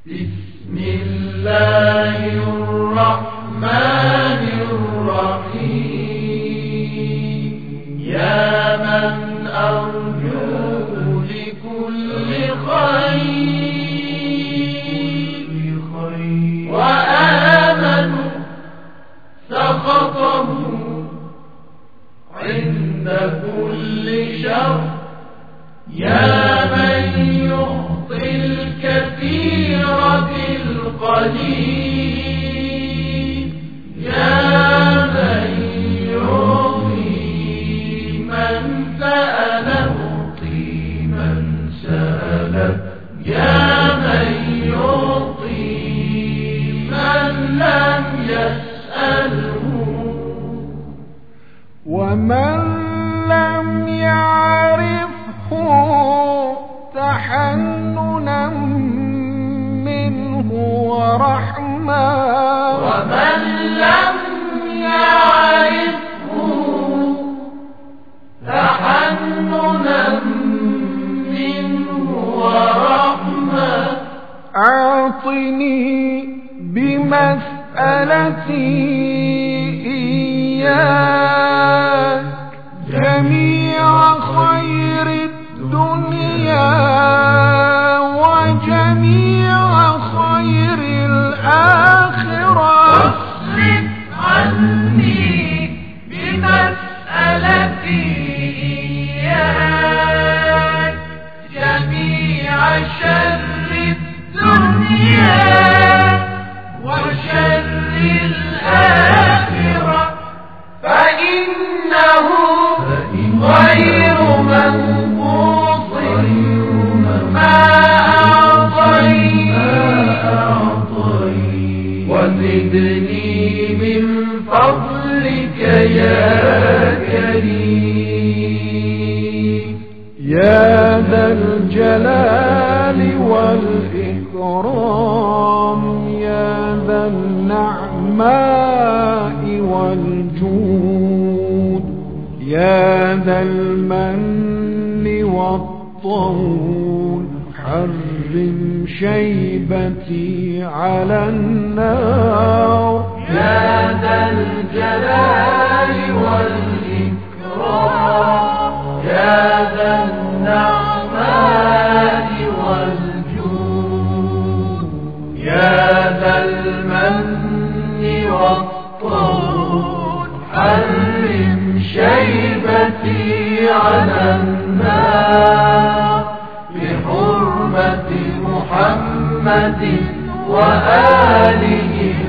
بسم الله الرحمن الرحيم يا من أرجوه لكل خير وآمنوا سخطه عند كل شر يا من يعطي الكثير بالقليل يا من يعطي من سأل يعطي من سأل يا من يعطي من لم يسأله ومن لم يعرفه تحننا منه ورحمة ومن لم يعرفه تحننا منه ورحمة أعطني بمسألتي إياك جميع خير الدنيا وجميع خير الآخرة واصرف عني بمسألتي إياك جميع شر الدنيا وشر الآخرة فإنه غير منقوص ما أعطيت وزدني من فضلك يا كريم يا ذا الجلال والإكرام يا ذا النعماء والجود يا ذا المن والطول حرم شيبتي على النار يا ذا الجلال والإكرام يا ذا النعماء والجود يا ذا المن والطول حرم شيبتي على النار بحرمة محمد وآله